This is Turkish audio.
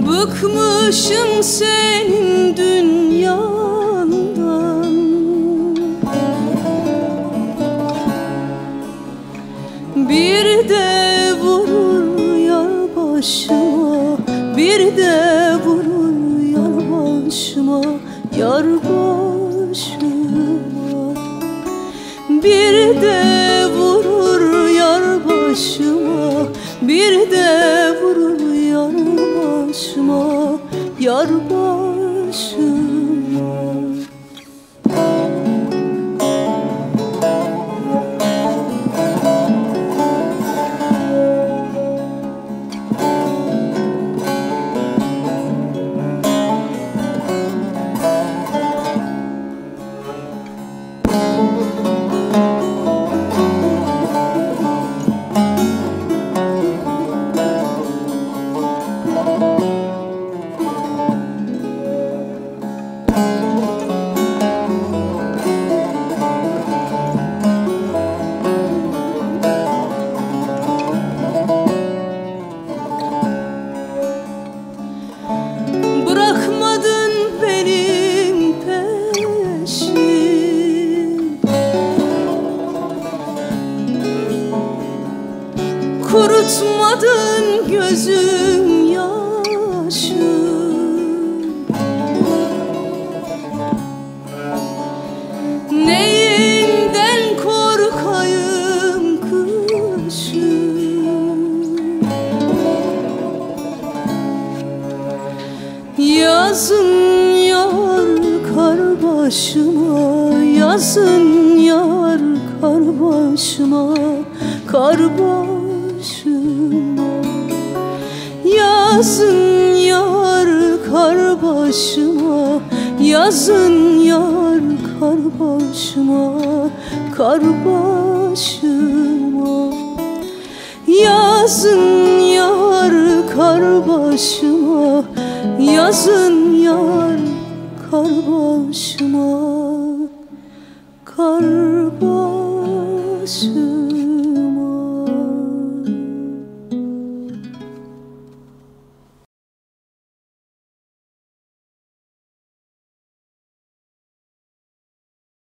Bıkmışım senin dünyandan. Bir de vurur yar başıma, bir de vurur yar başıma, yar başıma. Bir de vurur yar başıma, bir de vurur yar başıma, yar başıma. Bırakmadın benim peşim, kurutmadın gözüm yaşı. Neyinden korkayım kışım? Yazın yar kar başıma, yazın yar kar başıma, kar başıma. Yazın yar kar başıma, yazın yar kar başıma, kar başıma. Yazın yar kar başıma, yazın yar kar başıma, kar başıma.